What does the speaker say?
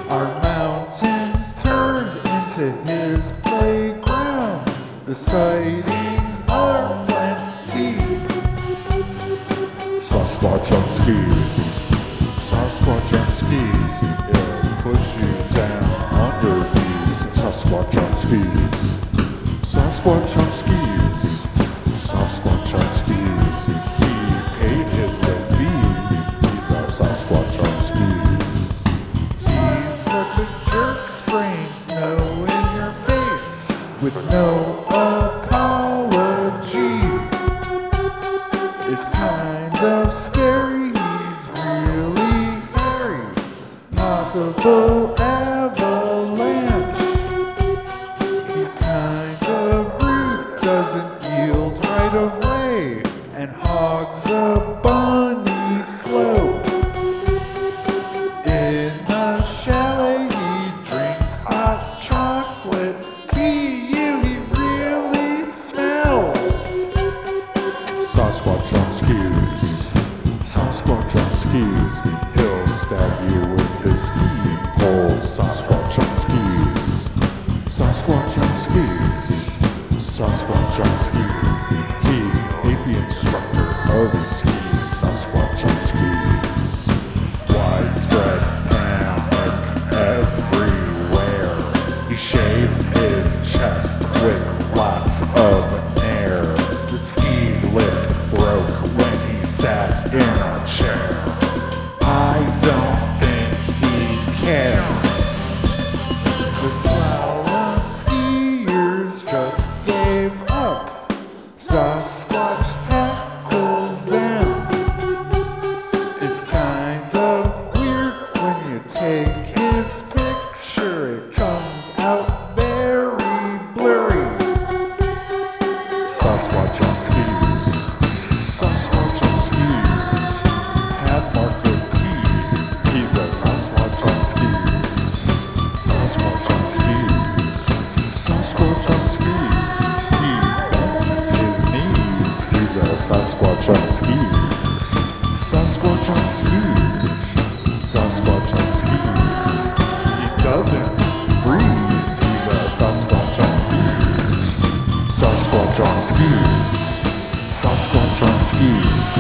Our mountains turned into his playground. The sightings are plenty. Sasquatch on skis. Sasquatch on skis. He'll push you down under these. Sasquatch on skis. Sasquatch on skis. Sasquatch on skis. He paid his fees. He's a Sasquatch on skis. He's such a jerk, spraying snow in your face with no apologies. It's kind of scary, he's really hairy. Possible avalanche. He's kind of rude, doesn't yield right away, and hogs the bunny slope. In the chalet, he drinks hot chocolate. He really smells. Sasquatch on skis. Sasquatch on skis. He'll stab you with his skiing pole. Sasquatch on skis. Sasquatch on skis. Sasquatch on skis. He ate the instructor of his skis. Sasquatch on skis. Widespread panic everywhere. He shaved his chest with lots of air. The ski lift broke when he sat in a chair. I don't think he cares. The slalom skiers just gave up. Sasquatch tackles them. It's kind of weird when you take his picture. It comes out very blurry. Sasquatch on skis. Sasquatch on skis. Have Mark key. He's a Sasquatch on skis. Sasquatch on skis. Sasquatch on skis. He bends his knees. He's a Sasquatch on skis. Sasquatch on skis. Sasquatch on skis. He doesn't freeze. He's a Sasquatch on skis. Sasquatch on skis. Sasquatch on skis.